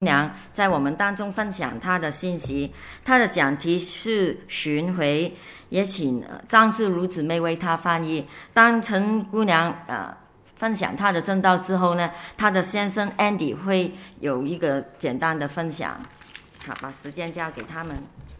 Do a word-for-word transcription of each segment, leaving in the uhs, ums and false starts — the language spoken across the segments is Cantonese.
娘在我们当中分享她的信息，她的讲题是巡回，也请张氏如姊妹为她翻译。当陈姑娘呃分享她的证道之後呢，她的先生 Andy 會有一個簡單的分享。好，把時間交給他們。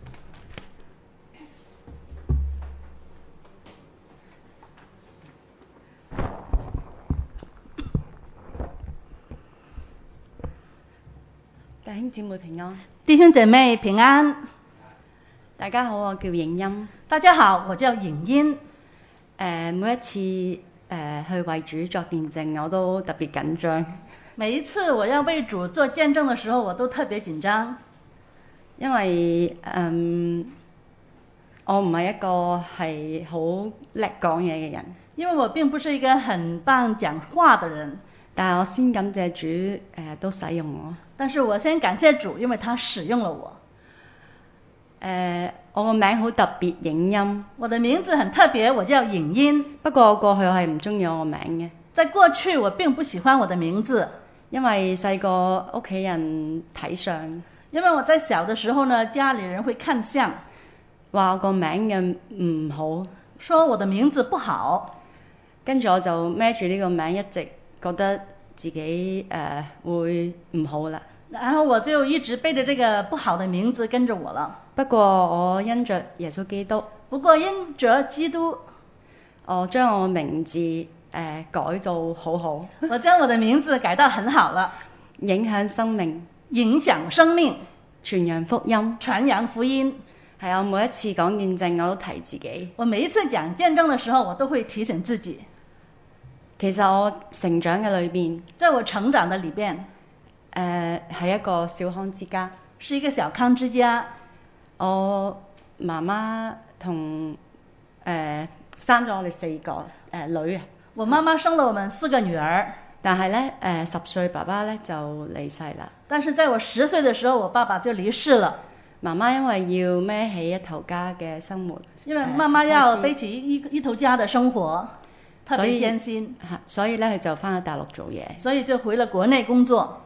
弟兄姊妹平安， 弟兄姐妹平安。 大家好，我叫影音。 大家好，我叫影音。 誒，每一次誒、呃、去為主作見證，我都特別緊張。 每一次我要為主做見證的時候，我都特別緊張， 因為嗯，我唔係一個係好叻講嘢嘅人。 因為我並不是一個很棒講話的人。 但係我先感謝主誒、呃、都使用我。 但是我先感謝主，因為他使用了我。 誒、呃，我個名好特別，影音。 我的名字很特別，我叫影音。 不過過去我係唔中意我個名嘅。 在過去我並不喜歡我的名字， 因為細個屋企人睇相。 因為我在小的時候呢，家裡人會看相， 話我個名嘅唔好， 說我的名字不好。 跟住我就孭住呢個名，一直覺得自己誒、呃、會唔好啦。 然後我就一直背着這個不好的名字跟着我了。 不過我因着耶穌基督， 不過因着基督， 我將我名字誒、呃、改做好好。 我將我的名字改到很好了， 影響生命， 影響生命， 傳揚福音， 傳揚福音。 係我每一次講見證，我都提自己。 我每一次講見證的時候，我都會提醒自己。 其實我成長嘅裏邊， 在我成長的裏邊， 誒係一個小康之家， 是一個小康之家。 我媽媽同誒、呃、生咗我哋四個誒、呃、女啊。 我媽媽生了我們四個女兒， 但係咧誒十歲爸爸咧就離世啦。 但是在我十歲的時候，我爸爸就離世了。 媽媽因為要孭起一頭家嘅生活， 因為媽媽要背起一一頭家的生活，特別艱辛。 所以咧佢就翻去大陸做嘢。 所以就回了國內工作。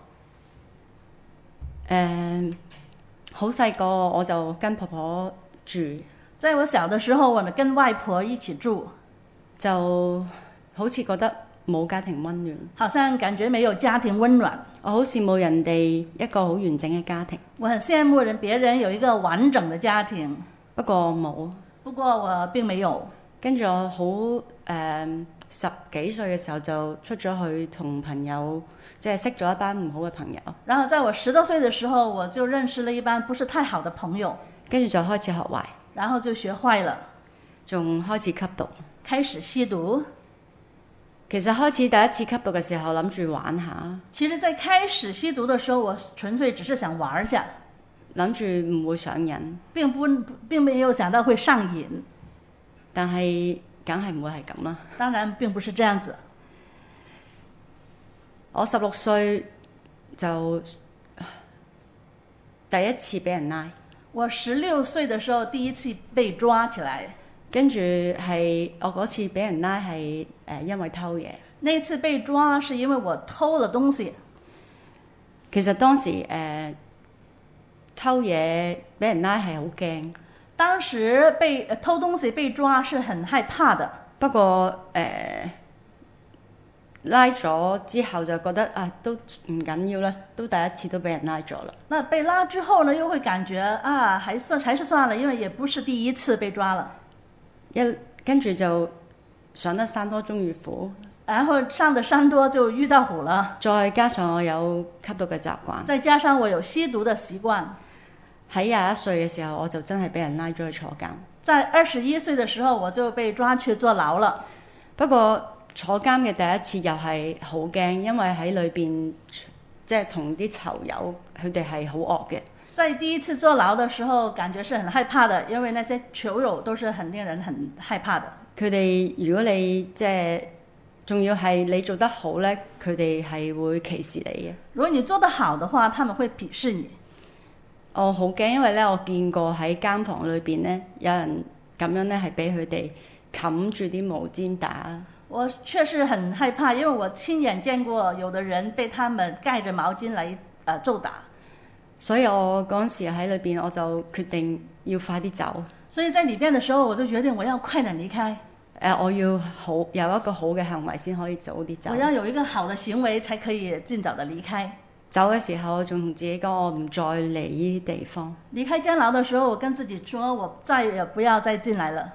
誒，好細個我就跟婆婆住。 在我小的時候，我們跟外婆一起住， 就好似覺得冇家庭溫暖， 好像感覺沒有家庭溫暖。 我好羨慕人哋一個好完整嘅家庭。 我很羨慕人別人有一個完整的家庭。 不過冇。 不過我並沒有。 跟住我好誒、呃、十幾歲嘅時候就出咗去同朋友，即係識咗一班唔好嘅朋友。 然後在我十多歲嘅時候，我就認識了一班不是太好的朋友。 跟住就開始學壞。 然後就學壞了。 仲開始吸毒。 開始吸毒。 其實開始第一次吸毒嘅時候諗住玩下。 其實在開始吸毒的時候，我純粹只是想玩下， 諗住唔會上癮。 並不並沒有想到會上癮。 但係梗係唔會係咁啦。 當然並不是這樣子。 我十六歲就第一次俾人拉。 我十六歲的時候第一次被抓起來。 跟住係我嗰次俾人拉係誒因為偷嘢。 那次被抓是因為我偷了東西。 其實當時誒、呃、偷嘢俾人拉係好驚。 當時被偷東西被抓是很害怕的。 不過誒、呃、拉咗之後就覺得啊都唔緊要啦，都第一次都俾人拉咗啦。 那被拉之後呢，又會感覺啊，還算還是算了，因為也不是第一次被抓了。 一跟住就上得山多終遇虎。 然後上得山多就遇到虎了。 再加上我有吸毒嘅習慣。 再加上我有吸毒的習慣。 喺廿一歲嘅時候，我就真係俾人拉咗去坐監。 在二十一歲嘅時候，我就被抓去坐牢了。 不過坐監嘅第一次又係好驚，因為喺裏邊即係同啲囚友，佢哋係好惡嘅。 在第一次坐牢的時候，感覺是很害怕的，因為那些囚友都是很令人很害怕的。 佢哋如果你即係仲要係你做得好呢，佢哋係會歧視你嘅。 如果你做得好的話，他們會鄙視你。 我好驚，因為呢，我見過喺監房裏邊呢，有人咁樣呢係俾佢哋冚住啲毛氈打。 我確實很害怕，因為我親眼見過有的人被他們蓋着毛巾來呃揍打。 所以我嗰陣時喺裏邊我就決定要快啲走。 所以在裏邊的時候，我就決定我要快點離開。 誒，我要好有一個好嘅行為先可以早啲走。 我要有一個好的行為才可以盡早的離開。 走嘅時候，我仲同自己講，我唔再嚟呢啲地方。 離開監牢的時候，我跟自己說，我再也不要再進來了。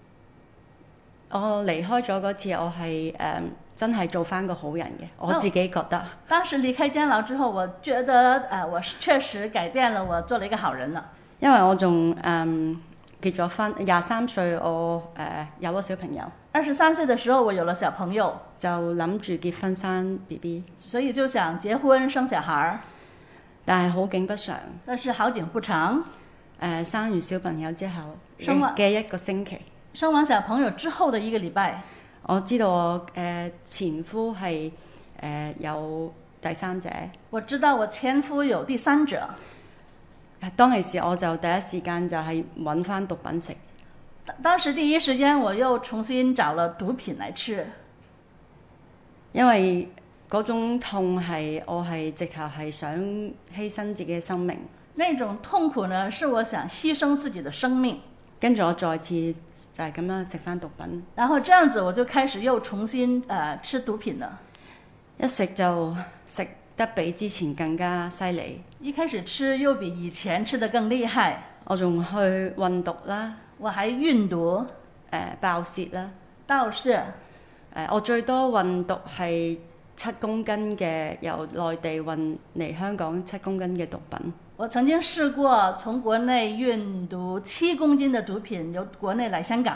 我離開咗嗰次，我係誒、呃、真係做翻個好人嘅，我自己覺得。 當時離開監牢之後，我覺得誒、呃，我確實改變了，我做了一個好人了。因為我仲誒。 呃結咗婚，廿三歲我誒、呃、有咗小朋友。 二十三歲的時候，我有了小朋友， 就諗住結婚生 B B， 所以就想結婚生小孩。 但係好景不常。 但是好景不長。誒、 呃，生完小朋友之後嘅一個星期， 生完小朋友之後的一個禮拜， 我知道我誒、呃、前夫係誒、呃、有第三者。 我知道我前夫有第三者。 當其時我就第一時間就係揾翻毒品食。 當時第一時間我又重新找了毒品來吃， 因為嗰種痛係我係直頭係想犧牲自己嘅生命。 那種痛苦呢，是我想犧牲自己的生命。 跟住我再次就係咁樣食翻毒品。 然後這樣子我就開始又重新誒、呃、吃毒品了。 一食就食得比之前更加犀利。 一開始吃又比以前吃得更厲害。 我仲去運毒啦。 我還運毒。誒、 呃，爆竊啦。 盜竊。誒、 呃，我最多運毒係七公斤嘅，由內地運嚟香港七公斤嘅毒品。 我曾經試過從國內運毒七公斤嘅毒品由國內來香港。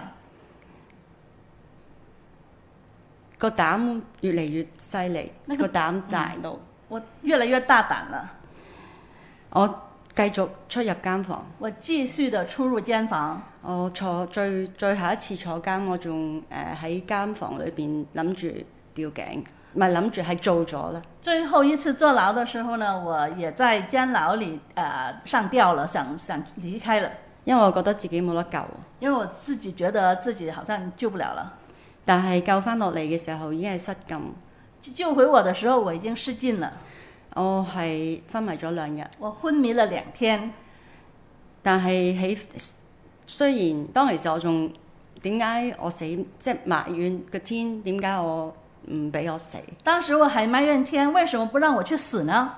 個膽越嚟越犀利，那個膽大到。 我越來越大膽了。 我繼續出入監房。 我繼續的出入監房。 我坐最最後一次坐監，我仲誒喺監房裏邊諗住吊頸，唔係諗住係做咗啦。 最後一次坐牢的時候呢，我也在監牢裏誒、呃、上吊了，想想離開了。 因為我覺得自己冇得救。 因為我自己覺得自己好像救不了了。 但係救翻落嚟嘅時候已經係失禁。 救回我的時候，我已經失禁了。 我係昏迷咗兩日。 我昏迷了兩天。 但係喺雖然當其時我仲點解我死，即係埋怨個天點解我唔俾我死。 當時我還埋怨天，為什麼不讓我去死呢？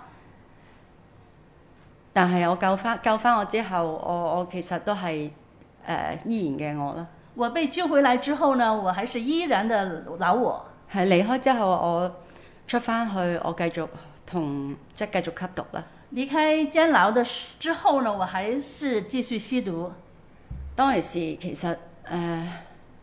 但係我救翻救翻我之後，我我其實都係誒、呃、依然嘅我啦。 我被救回來之後呢，我還是依然的老我。 係離開之後，我出翻去，我繼續同即係繼續吸毒啦。 離開監牢的之後呢，我還是繼續吸毒。 當其時其實誒、呃，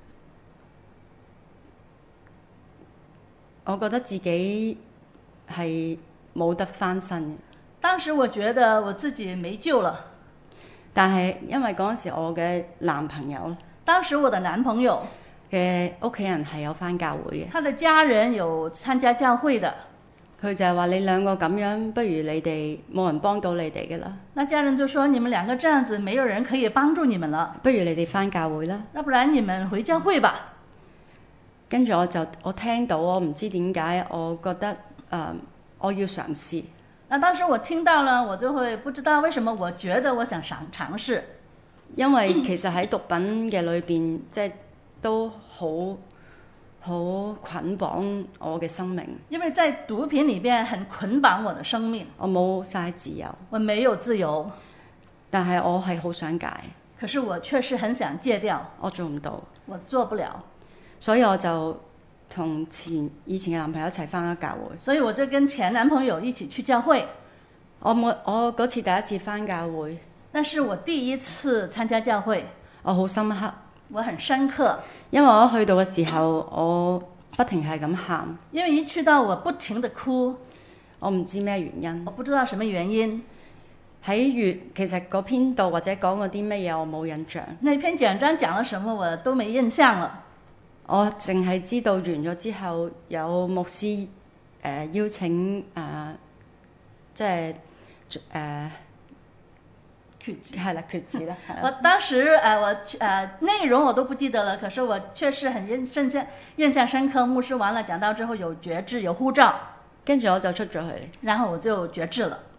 我覺得自己係冇得翻身嘅。 當時我覺得我自己沒救了。 但係因為嗰陣時我嘅男朋友， 當時我的男朋友嘅屋企人係有返教會嘅。 他的家人有參加教會的。 佢就係話你兩個咁樣，不如你哋冇人幫到你哋嘅啦。 那家人就說：你們兩個這樣子，沒有人可以幫助你們了。 不如你哋返教會啦。 那不然你們回教會吧。 跟住我就我聽到，我唔知點解，我覺得誒、呃、我要嘗試。 那當時我聽到了，我就會不知道為什麼，我覺得我想嘗嘗試。 因為其實喺毒品嘅裏邊，即係都好好捆綁我嘅生命。 因為在毒品裏邊很捆綁我的生命。 我冇晒自由。 我沒有自由。 但係我係好想戒。 可是我確實很想戒掉。 我做唔到。 我做不了。 所以我就同前以前嘅男朋友一齊返咗教會。 所以我就跟前男朋友一起去教會。 我冇我嗰次第一次返教會。 那是我第一次參加教會。 我好深刻。 我很深刻。 因為我一去到嘅時候，我不停係咁喊。 因為一去到我不停地哭。 我唔知咩原因。 我不知道什麼原因。 喺粵其實嗰篇道或者講過啲咩嘢，我冇印象。 那篇講章講了什麼我都沒印象了。 我淨係知道完咗之後，有牧師誒、呃、邀請啊、呃，即係誒決係啦決志啦。 我當時誒、呃、我誒、呃、內容我都不記得了，可是我確實很印印象印象深刻。牧師完了講到之後有決志有呼召， 跟住我就出咗去。 然後我就決志了。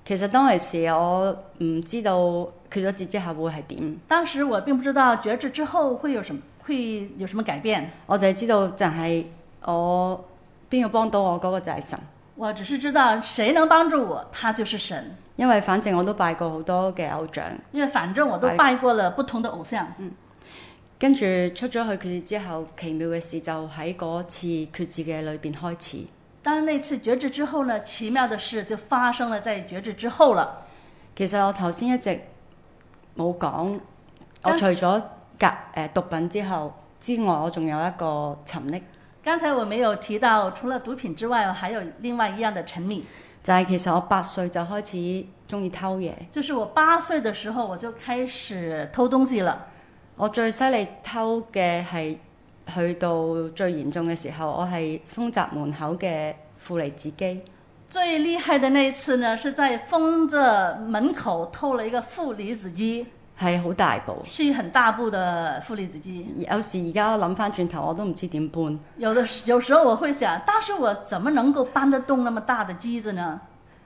其實當其時我唔知道決咗志之後會係點， 當時我並不知道決志之後會有什麼會有什麼改變， 我就係知道就係我邊個幫到我嗰個就係神。 我只是知道誰能幫助我，他就是神。 因為反正我都拜過好多嘅偶像， 因為反正我都拜過了不同的偶像。 嗯，跟住出咗去決志之後，奇妙嘅事就喺嗰次決志嘅裏邊開始。 當那次決志之後呢，奇妙的事就發生了在決志之後了。 其實我頭先一直冇講，我除咗隔誒毒品之後之外，我仲有一個沉溺。 剛才我沒有提到，除了毒品之外，我還有另外一樣的沉迷。 就係其實我八歲就開始中意偷嘢。就是我八歲的時候我就開始偷東西了。 我最犀利偷嘅係去到最嚴重嘅時候，我係豐澤門口嘅負離子機。 最厲害的那一次呢，是在豐澤門口偷了一個負離子機。 係好大部， 是一很大部的負離子機。 有時而家我諗翻轉頭，我都唔知點搬。 有的有時候我會想，當時我怎麼能夠搬得動那麼大的機子呢？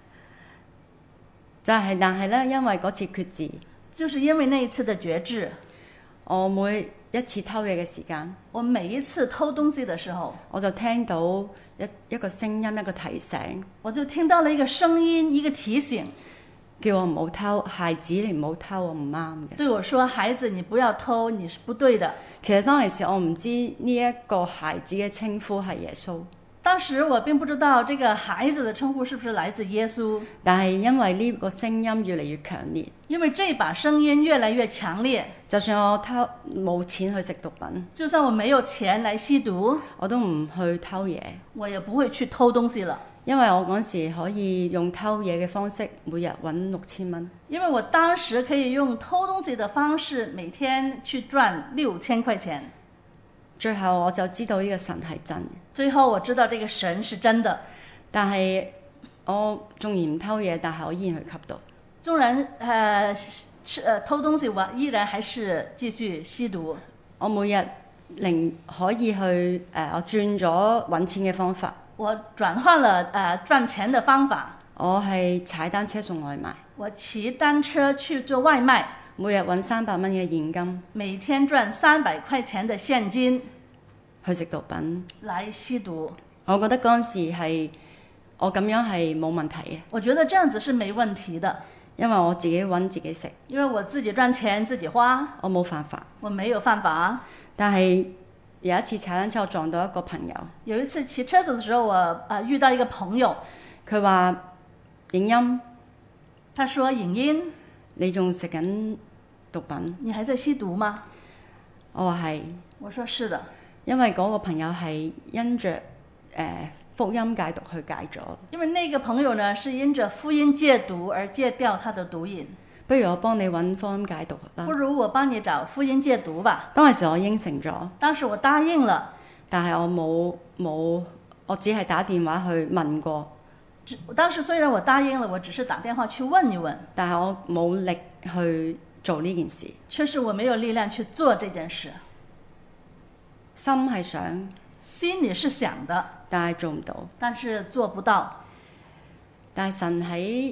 就係、是，但係咧，因為嗰次決志， 就是因為那一次的決志， 我每一次偷嘢嘅時間， 我每一次偷東西的時候， 我就聽到一一個聲音，一個提醒， 我就聽到了一個聲音，一個提醒。 叫我唔好偷，孩子你唔好偷，我唔啱嘅。 對我說，孩子你不要偷，你是不對的。 其實當其時我唔知呢一個孩子嘅稱呼係耶穌。 當時我並不知道這個孩子的稱呼是不是來自耶穌。 但係因為呢個聲音越嚟越強烈。 因為這把聲音越來越強烈。 就算我偷冇錢去食毒品， 就算我沒有錢來吸毒， 我都唔去偷嘢。 我也不會去偷東西了。 因為我嗰時可以用偷嘢嘅方式，每日揾六千蚊。 因為我當時可以用偷東西的方式，每天去賺六千塊錢。 最後我就知道呢個神係真。 最後我知道這個神是真的。 但係我縱然唔偷嘢，但係我依然去吸毒。 縱然誒吃誒偷東西，我依然還是繼續吸毒。 我每日零可以去誒、呃，我轉咗揾錢嘅方法。 我轉換了誒、呃、賺錢的方法。 我係踩單車送外賣。 我騎單車去做外賣。 每日揾三百蚊嘅現金。 每天賺三百塊錢的現金。 去食毒品。 來吸毒。 我覺得嗰陣時係我咁樣係冇問題嘅。 我覺得這樣子是沒問題的。 因為我自己揾自己食。 因為我自己賺錢自己花。 我冇犯法。 我沒有犯法。 但係有一次踩單車，我撞到一個朋友。 有一次騎車子的時候，我啊、呃、遇到一個朋友， 佢話影音， 他說影音， 你仲食緊毒品？ 你還在吸毒嗎？ 我話係。 我說是的。因為嗰個朋友係因着誒、呃、福音戒毒去戒咗。 因為那個朋友呢，是因着福音戒毒而戒掉他的毒癮。 不如我幫你揾福音戒毒啦。 不如我幫你找福音戒毒吧。 當時我應承咗。 當時我答應了。 但係我冇冇，我只係打電話去問過。 當時雖然我答應了，我只是打電話去問一問。 但係我冇力去做呢件事。 確實我沒有力量去做這件事。 心係想。 心裡是想的。 但係做唔到。 但是做不到。 但係神喺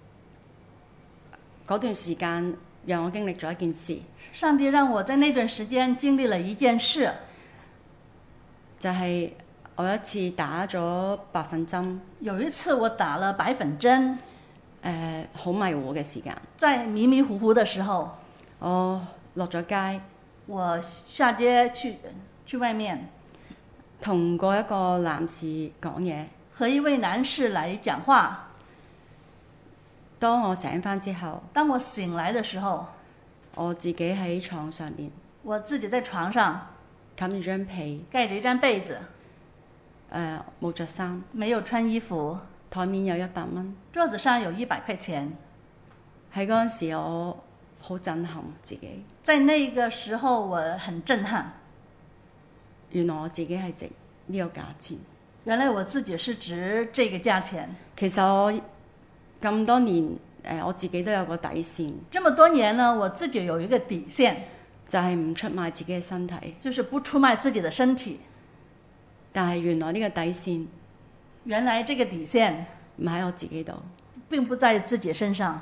嗰段時間讓我經歷咗一件事。 上帝讓我在那段時間經歷了一件事， 就係我有一次打咗白粉針。 有一次我打了白粉針， 誒好迷糊嘅時間。 在迷迷糊糊的時候， 我落咗街。 我下街去去外面， 同過一個男士講嘢。 和一位男士來講話。 當我醒返之後， 當我醒來的時候， 我自己喺床上面， 我自己在床上冚住張被， 蓋着一張被子， 誒冇着衫， 沒有穿衣服， 台面有一百蚊， 桌子上有一百塊錢。 喺嗰陣時我好震撼自己， 在那個時候我很震撼， 原來我自己係值呢個價錢， 原來我自己是值這個價錢。 其實我咁多年，誒我自己都有個底線。 這麼多年呢，我自己有一個底線， 就係唔出賣自己嘅身體。 就是不出賣自己的身體。 但係原來呢個底線， 原來這個底線唔喺我自己度， 並不在自己身上。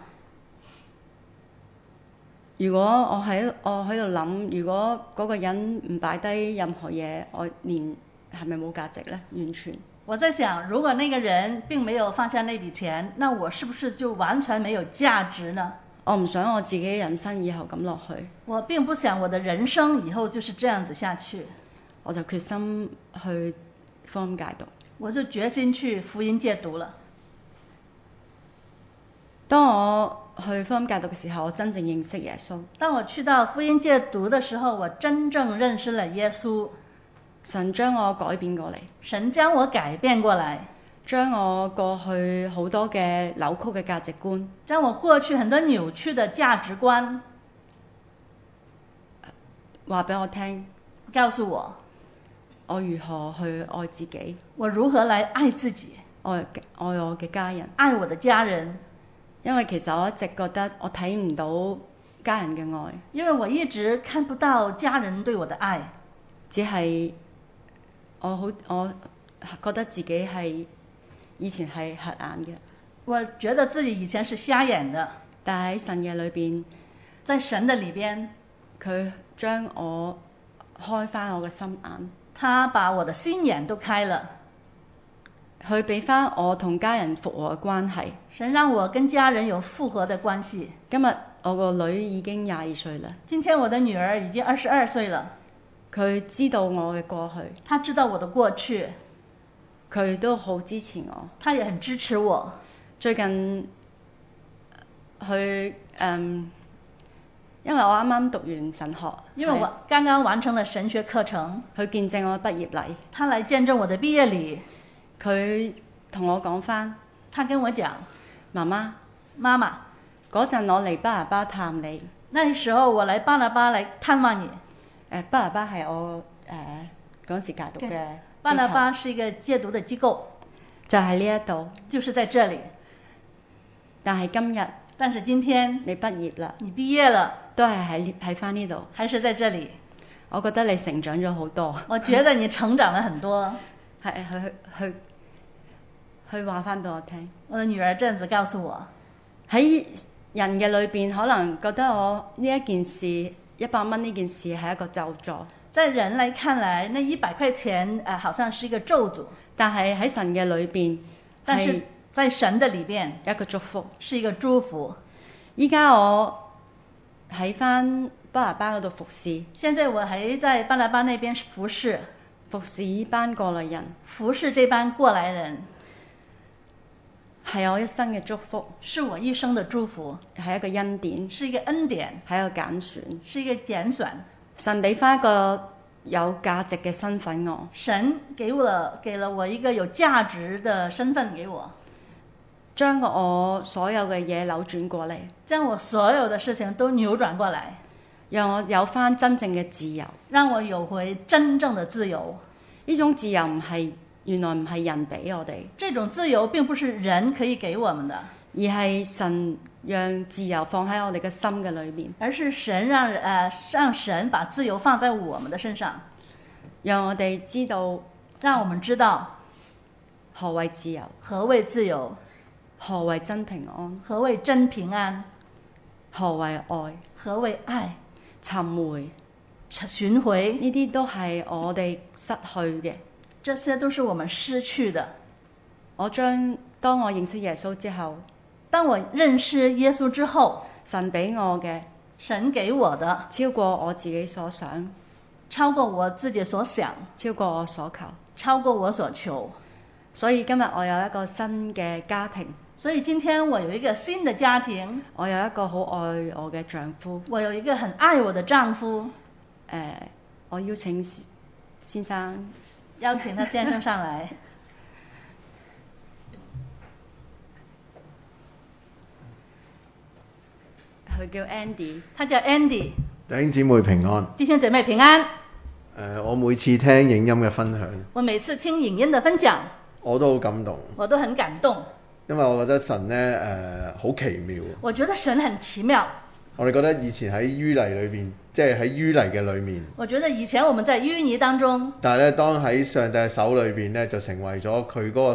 如果我喺我喺度諗，如果嗰個人唔擺低任何嘢，我連係咪冇價值呢？完全。 我在想，如果那個人並沒有放下那筆錢，那我是不是就完全沒有價值呢？ 我唔想我自己人生以後咁落去。 我並不想我的人生以後就是這樣子下去。 我就決心去福音戒毒。 我就決心去福音戒毒了。 當我去福音戒毒嘅時候，我真正認識耶穌。 當我去到福音戒毒的時候，我真正認識了耶穌。 神將我改變過嚟。 神將我改變過來。 將我過去好多嘅扭曲嘅價值觀。 將我過去很多扭曲的價值觀。 話俾我聽。 告訴我。 我如何去愛自己？ 我如何來愛自己？ 愛愛我嘅家人。 愛我的家人。 因為其實我一直覺得我睇唔到家人嘅愛。 因為我一直看不到家人對我的愛。 只係我好，我覺得自己係以前係瞎眼嘅。 我覺得自己以前是瞎眼的。 但喺神嘅裏邊， 在神的裏邊， 佢將我開返我嘅心眼。 他把我的心眼都開了。 佢俾翻我同家人復和嘅關係。 神讓我跟家人有復和的關係。 今日我個女已經廿二歲啦。 今天我的女兒已經二十二歲了。 佢知道我嘅過去。 她知道我的過去。 佢都好支持我。 她也很支持我。 最近佢嗯，因為我啱啱讀完神學。 因為我剛剛完成了神學課程。 佢見證我畢業禮。 他來見證我的畢業禮。 佢同我講返， 他跟我講， 媽媽， 媽媽， 嗰陣我嚟巴拿巴探你。 那時候我來巴拿巴來探望你。 誒，巴拿巴係我誒嗰時戒毒嘅。 巴拿巴是一個戒毒的機構。 就喺呢一度。 就是在這裡。 但係今日。 但是今天。 你畢業啦。 你畢業了。 都係喺喺返呢度。 還是在這裡。 我覺得你成長咗好多。 我覺得你成長了很多。 係去去去。佢話翻俾我聽， 我的女兒這樣子告訴我， 喺人嘅裏邊可能覺得我呢一件事一百蚊呢件事係一個咒詛。 在人來看來，那一百塊錢誒、呃，好像是一個咒詛。但係喺神嘅裏邊，但是在神的裏邊一個祝福， 是一個祝福。 依家我喺翻巴拿巴嗰度服侍。 現在我喺在巴拿巴那邊服侍， 服侍呢班過來人， 服侍這班過來人。 係我一生嘅祝福， 是我一生的祝福， 係一個恩典， 是一個恩典， 係一個揀選， 是一個揀選。 神俾翻一個有價值嘅身份我， 神給我了給了我一個有價值的身份給我， 將我所有嘅嘢扭轉過嚟， 將我所有的事情都扭轉過來， 讓我有翻真正嘅自由， 讓我有回真正的自由。 呢種自由唔係。原來唔係人俾我哋， 這種自由並不是人可以給我們的， 而係神讓自由放喺我哋嘅心嘅裏面， 而是神讓誒、呃、讓神把自由放在我們的身上， 讓我哋知道， 讓我們知道何為自由， 何為自由， 何為真平安， 何為真平安， 何為愛， 何為愛， 尋回、 尋回， 呢啲都係我哋失去嘅。 這些都是我們失去的。 我將當我認識耶穌之後， 當我認識耶穌之後， 神俾我嘅， 神給我的超過我自己所想， 超過我自己所想， 超過我所求， 超過我所求。 所以今日我有一個新嘅家庭。 所以今天我有一個新的家庭。 我有一個好愛我嘅丈夫。 我有一個很愛我的丈夫。誒、 呃，我邀請先生。 邀請他先生上來。 佢叫 Andy， 他叫 Andy。 弟兄姊妹平安。 弟兄姐妹平安。誒、 呃，我每次聽影音嘅分享， 我每次聽影音嘅分享， 我都好感動。 我都很感動。 因為我覺得神呢誒好奇妙。 我覺得神很奇妙。 我哋覺得以前喺淤泥裏邊，即係喺淤泥嘅裏面。 我覺得以前我們在淤泥當中。 但係咧，當喺上帝嘅手裏邊咧，就成為咗佢嗰個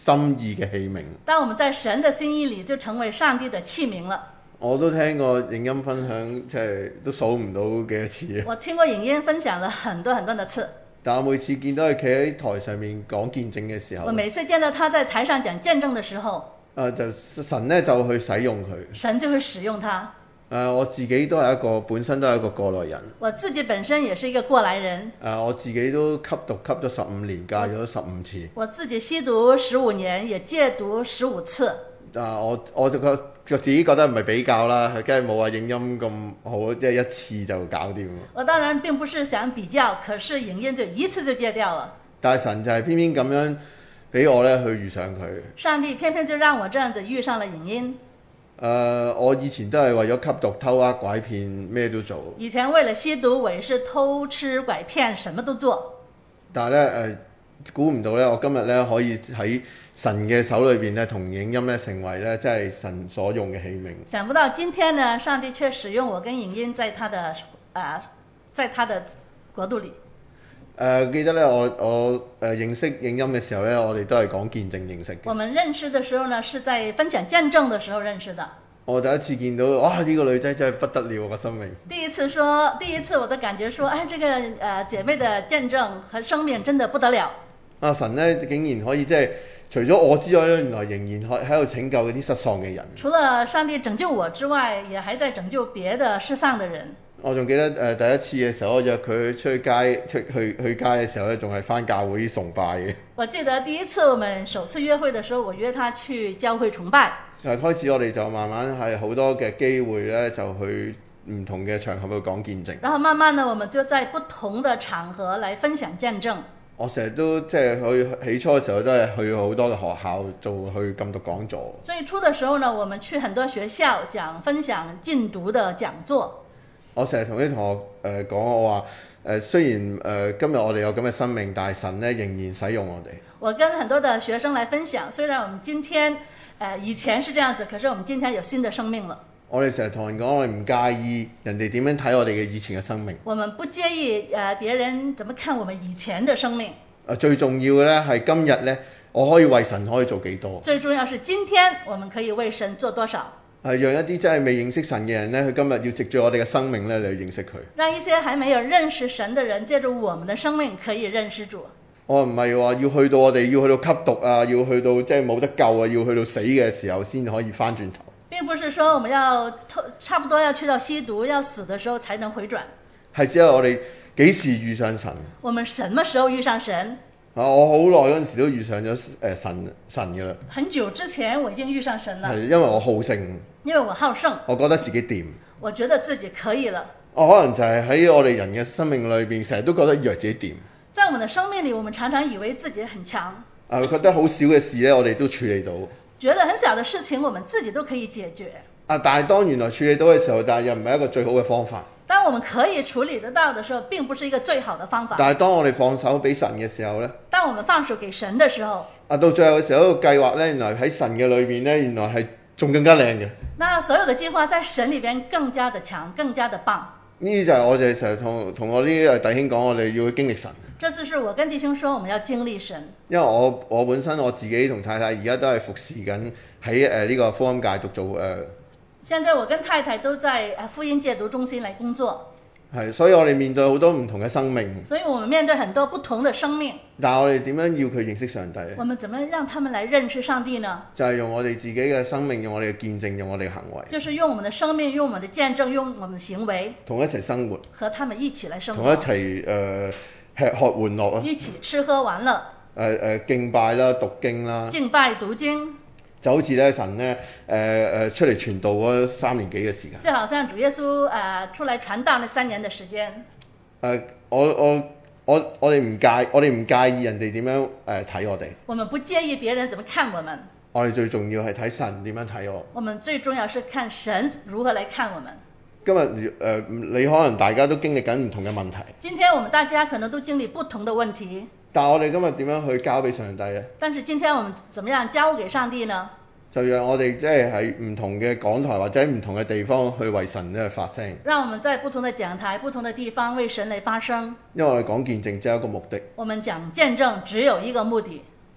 心意嘅器皿。 當我們在神嘅心意裏，就成為上帝嘅器皿了。 我都聽過影音分享，即係都數唔到幾多次。 我聽過影音分享了很多很多的次。 但我每次見到佢企喺台上面講見證嘅時候， 我每次見到他在台上講見證嘅時候， 誒就神咧就去使用佢。 神就會使用他。 誒我自己都係一個本身都係一個過來人。 我自己本身也是一個過來人。 誒我自己都吸毒吸咗十五年，戒咗十五次。 我自己吸毒十五年，也戒毒十五次。 啊！我我就覺就自己覺得唔係比較啦，梗係冇話影音咁好，即係一次就搞掂。 我當然並不是想比較，可是影音就一次就戒掉了。 但係神就係偏偏咁樣俾我咧去遇上佢。 上帝偏偏就讓我這樣子遇上了影音。 誒、呃，我以前都係為咗吸毒、偷呃、拐騙，咩都做。 以前為了吸毒、偽是偷吃、拐騙，什麼都做。 但係咧誒，估唔到咧，我今日咧可以喺神嘅手裏邊咧，同影音咧成為咧，即係神所用嘅器皿。 想不到今天呢，上帝卻使用我跟影音在他的啊、呃，在他的國度裏。誒、 呃，記得咧，我我誒、呃、認識影音嘅時候咧，我哋都係講見證認識嘅。 我們認識的時候呢，是在分享見證的時候認識的。 我第一次見到，哇！呢、這個女仔真係不得了，我個生命。 第一次說，第一次我都感覺說，哎，這個誒、呃、姐妹的見證和生命真的不得了。阿、 啊、神咧竟然可以即係。除咗我之外咧，原來仍然喺喺度拯救嗰啲失喪嘅人。除了上帝拯救我之外，也還在拯救別的失喪嘅人。 我仲記得誒、呃、第一次嘅時候，我約佢出去街出去去街嘅時候咧，仲係返教會崇拜嘅。 我記得第一次我們首次約會嘅時候，我約他去教會崇拜。 誒開始我哋就慢慢係好多嘅機會咧，就去唔同嘅場合去講見證。 然後慢慢呢，我們就在不同的場合來分享見證。 我成日都即係去起初嘅時候都係去好多嘅學校做去禁毒講座。 最初嘅時候呢，我們去很多學校講分享禁毒的講座。我成日同啲同學誒講，我話誒雖然誒、呃、今日我哋有咁嘅生命，但係神咧仍然使用我哋。我跟很多的學生來分享，雖然我們今天誒、呃、以前是這樣子，可是我們今天有新的生命了。我哋成日同人講，我哋唔介意人哋點樣睇我哋嘅以前嘅生命。我們不介意誒別人怎麼看我們以前的生命。誒最重要嘅咧係今日咧，我可以為神可以做幾多？最重要是今天我們可以為神做多少？係讓一啲真係未認識神嘅人咧，佢今日要藉住我哋嘅生命咧嚟認識佢。讓一些還沒有認識神嘅人，借助我們的生命可以認識主。我唔係話要去到我哋要去到吸毒啊，要去到即係冇得救啊，要去到死嘅時候先可以翻轉頭。並不是說我們要差不多要去到吸毒要死的時候才能回轉。係只有我哋幾時遇上神？我們什麼時候遇上神？啊，我好耐嗰陣時都遇上咗誒、呃、神神嘅啦。很久之前我已經遇上神了。係因為我好勝。因為我好勝。我覺得自己掂。我覺得自己可以了。我可能就係喺我哋人嘅生命裏邊，成日都覺得以為自己掂。在我們的生命裏，我們常常以為自己很強。啊，覺得好少嘅事咧，我哋都處理到。覺得很小的事情，我們自己都可以解決。啊，但係當原來處理到嘅時候，但係又唔係一個最好嘅方法。當我們可以處理得到的時候，並不是一個最好的方法。但係當我哋放手俾神嘅時候呢，當我們放手給神的時候，啊，到最後嘅時候，個計劃呢，原來喺神嘅裏面呢，原來係仲更加靚嘅。那所有的計劃在神裏邊更加的強，更加的棒。呢啲就係我哋成日同同我啲弟兄講，我哋要去經歷神。這就是我跟弟兄說，我們要經歷神。因為我我本身我自己同太太而家都係服侍緊喺誒呢個福音戒毒做誒。呃現在我跟太太都在福音戒毒中心來工作。係，所以我哋面對好多唔同嘅生命。所以我們面對很多不同的生命。但係我哋點樣要佢認識上帝？我們怎麼讓他們來認識上帝呢？就係用我哋自己嘅生命，用我哋嘅見證，用我哋嘅行為。就是用我們的生命，用我們的見證，用我們的行為。同一齊生活。和他們一起來生活。同一齊誒、呃、吃喝玩樂啊！一起吃喝玩樂。誒、呃、誒、呃、敬拜啦，讀經啦。敬拜讀經。就好似咧神咧誒誒出嚟傳道嗰三年幾嘅時間，就好像主耶穌誒、呃、出嚟傳道那三年嘅時間。誒、呃、我我我我哋唔介我哋唔介意人哋點樣誒睇我哋。我們不介意別人怎麼看我們。我哋最重要係睇神點樣睇我。我們最重要是看神如何來看我們。今日誒、呃、你可能大家都經歷緊唔同嘅問題。今天我們大家可能都經歷不同的問題。但係我哋今日點樣去交俾上帝呢？但是今天我們怎麼樣交給上帝呢？就讓我哋即係喺唔同嘅講台或者唔同嘅地方去為神咧發聲。讓我們在不同的講台、不同的地方為神嚟發聲。因為我哋講見證只有一個目的。我們講見證只有一個目的。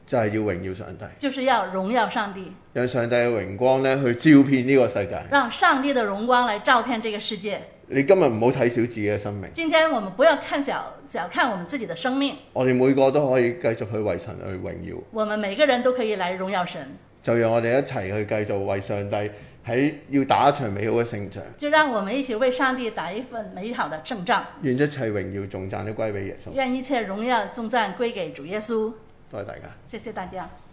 就係要榮耀上帝， 就是要榮耀上帝， 讓上帝嘅榮光咧去照遍呢個世界， 讓上帝的榮光來照遍這個世界。 你今日唔好睇小自己嘅生命。 今天我們不要看小小看我們自己的生命。 我哋每個都可以繼續去為神去榮耀。 我們每個人都可以來榮耀神。 就讓我哋一齊去繼續為上帝喺要打一場美好嘅勝仗。 就讓我們一起為上帝打一份美好的勝仗。 願一切榮耀頌讚都歸俾耶穌。 願一切榮耀頌讚歸給主耶穌。 多謝大家。 謝謝大家。